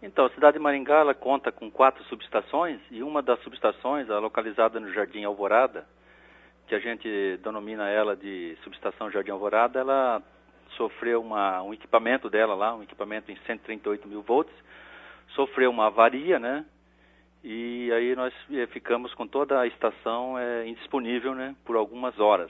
Então, a cidade de Maringá, ela conta com 4 subestações, e uma das subestações, localizada no Jardim Alvorada, que a gente denomina ela de subestação Jardim Alvorada, ela sofreu um equipamento dela lá, um equipamento em 138 mil volts, sofreu uma avaria, né? E aí nós ficamos com toda a estação indisponível, né? Por algumas horas.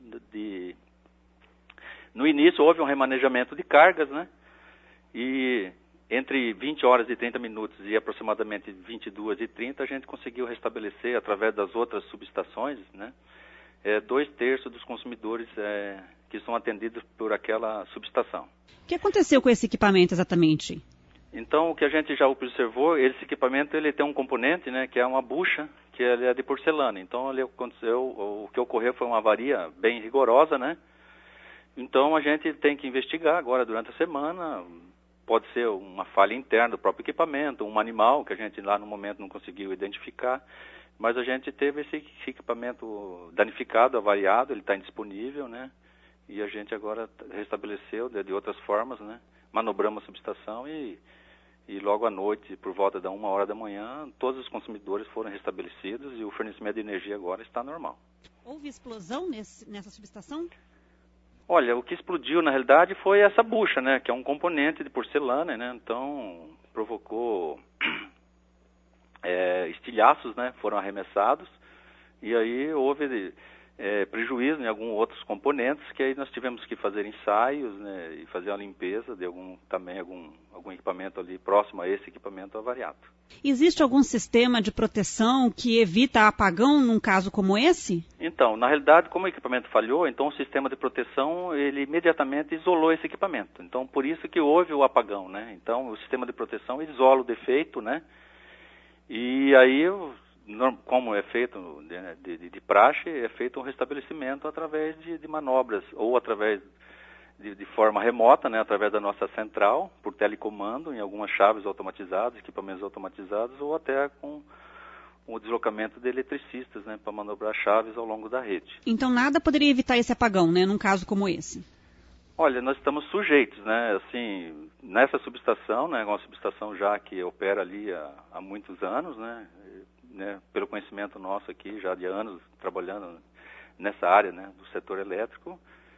No início houve um remanejamento de cargas, né? E entre 20 horas e 30 minutos e aproximadamente 22 e 30 a gente conseguiu restabelecer, através das outras subestações, né? 2/3 dos consumidores que são atendidos por aquela subestação. O que aconteceu com esse equipamento exatamente? Então, o que a gente já observou, esse equipamento ele tem um componente, né, que é uma bucha, que ele é de porcelana. Então, o que ocorreu foi uma avaria bem rigorosa, né? Então, a gente tem que investigar agora durante a semana. Pode ser uma falha interna do próprio equipamento, um animal que a gente lá no momento não conseguiu identificar. Mas a gente teve esse equipamento danificado, avariado, ele está indisponível, né? E a gente agora restabeleceu de outras formas, né? Manobramos a subestação e logo à noite, por volta da 1h da manhã, todos os consumidores foram restabelecidos e o fornecimento de energia agora está normal. Houve explosão nessa subestação? Olha, o que explodiu na realidade foi essa bucha, né? Que é um componente de porcelana, né? Então provocou estilhaços, né? Foram arremessados e aí houve prejuízo em alguns outros componentes, que aí nós tivemos que fazer ensaios, né, e fazer uma limpeza de algum equipamento ali próximo a esse equipamento avariado. Existe algum sistema de proteção que evita apagão num caso como esse? Então, na realidade, como o equipamento falhou, então o sistema de proteção, ele imediatamente isolou esse equipamento. Então, por isso que houve o apagão, né? Então, o sistema de proteção isola o defeito, né? E aí, como é feito de praxe, é feito um restabelecimento através de manobras, ou através de forma remota, né, através da nossa central, por telecomando, em algumas chaves automatizadas, equipamentos automatizados, ou até com o deslocamento de eletricistas, né, para manobrar chaves ao longo da rede. Então nada poderia evitar esse apagão, né, num caso como esse? Olha, nós estamos sujeitos, né, assim, nessa subestação, né, uma subestação já que opera ali há muitos anos, né, pelo conhecimento nosso aqui, já de anos trabalhando nessa área, né, do setor elétrico,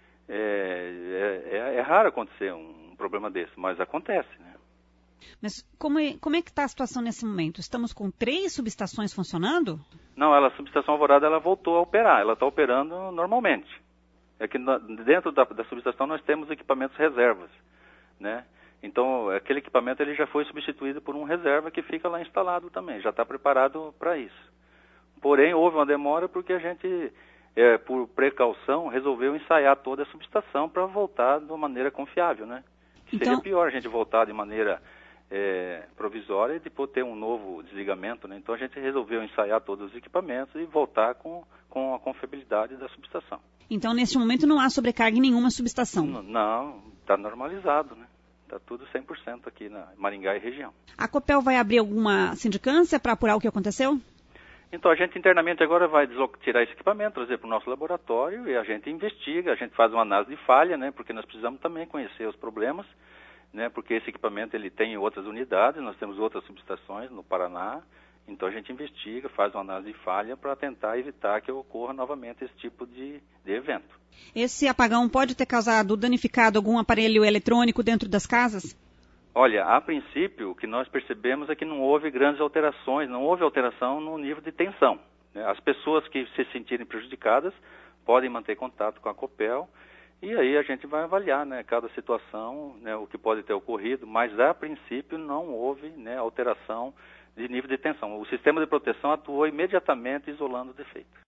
é raro acontecer um problema desse, mas acontece, né? Mas como é que está a situação nesse momento? Estamos com 3 subestações funcionando? Não, a subestação Alvorada ela voltou a operar, ela está operando normalmente. É que dentro da subestação nós temos equipamentos reservas, né? Então, aquele equipamento ele já foi substituído por um reserva que fica lá instalado também, já está preparado para isso. Porém, houve uma demora porque a gente, por precaução, resolveu ensaiar toda a subestação para voltar de uma maneira confiável, né? Seria pior a gente voltar de maneira provisória e depois ter um novo desligamento, né? Então, a gente resolveu ensaiar todos os equipamentos e voltar com a confiabilidade da subestação. Então, neste momento, não há sobrecarga em nenhuma subestação? Não, está normalizado, né? Está tudo 100% aqui na Maringá e região. A Copel vai abrir alguma sindicância para apurar o que aconteceu? Então, a gente internamente agora vai tirar esse equipamento, trazer para o nosso laboratório e a gente investiga, a gente faz uma análise de falha, né? Porque nós precisamos também conhecer os problemas, né? Porque esse equipamento ele tem outras unidades, nós temos outras subestações no Paraná. Então, a gente investiga, faz uma análise de falha para tentar evitar que ocorra novamente esse tipo de evento. Esse apagão pode ter danificado algum aparelho eletrônico dentro das casas? Olha, a princípio, o que nós percebemos é que não houve grandes alterações, não houve alteração no nível de tensão, né? As pessoas que se sentirem prejudicadas podem manter contato com a Copel e aí a gente vai avaliar, né, cada situação, né, o que pode ter ocorrido, mas a princípio não houve, né, alteração de nível de tensão. O sistema de proteção atuou imediatamente isolando o defeito.